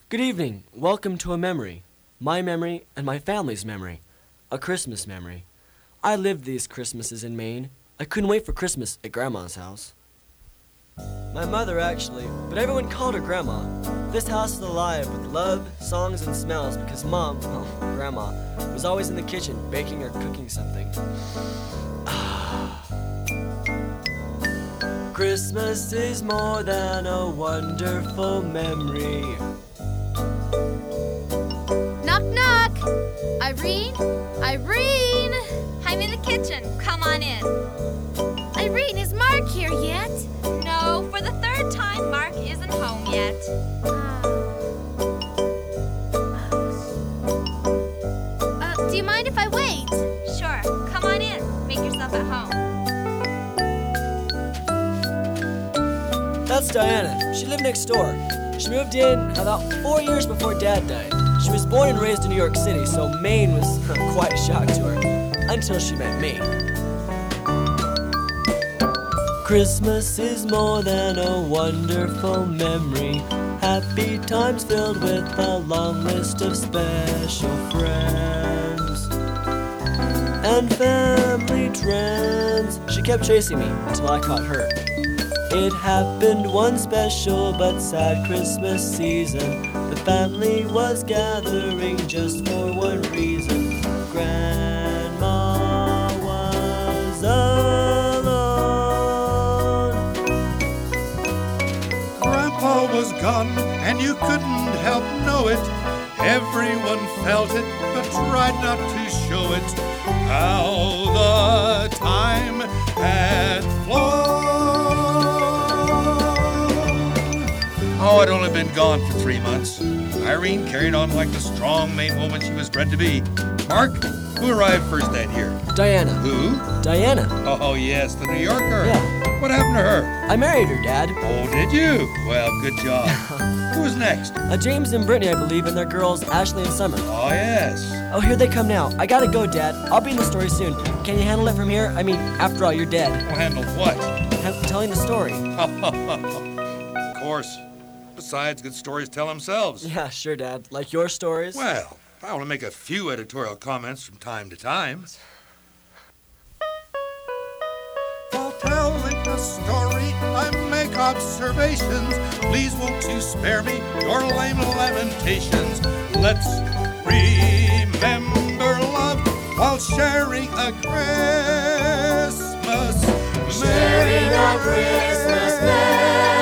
Good evening. Welcome to a memory. My memory and my family's memory. A Christmas memory. I lived these Christmases in Maine. I couldn't wait for Christmas at Grandma's house. My mother, actually, but everyone called her Grandma. This house is alive with love, songs, and smells because Mom, Grandma, was always in the kitchen baking or cooking something. Christmas is more than a wonderful memory. Knock, knock! Irene? Irene! I'm in the kitchen. Come on in. Irene, is Mark here yet? No, for the third time, Mark isn't home yet. Do you mind if I wait? Sure. Come on in. Make yourself at home. That's Diana. She lived next door. She moved in about 4 years before Dad died. She was born and raised in New York City, so Maine was quite a shock to her, until she met me. Christmas is more than a wonderful memory. Happy times filled with a long list of special friends and family trends. She kept chasing me until I caught her. It happened one special but sad Christmas season. The family was gathering just for one reason. Grandma was alone. Grandpa was gone, and you couldn't help know it. Everyone felt it, but tried not to show it. How the time had flown. Oh, I'd only been gone for 3 months. Irene carried on like the strong Maine woman she was bred to be. Mark, who arrived first that year? Diana. Who? Diana. Oh, yes, the New Yorker. Yeah. What happened to her? I married her, Dad. Oh, did you? Well, good job. Who was next? James and Brittany, I believe, and their girls, Ashley and Summer. Oh, yes. Oh, here they come now. I gotta go, Dad. I'll be in the story soon. Can you handle it from here? I mean, after all, you're dead. We'll handle what? Telling the story. Of course. Besides, good stories tell themselves. Yeah, sure, Dad. Like your stories. Well, I want to make a few editorial comments from time to time. While telling a story, I make observations. Please won't you spare me your lame lamentations. Let's remember love while sharing a Christmas. Sharing a Christmas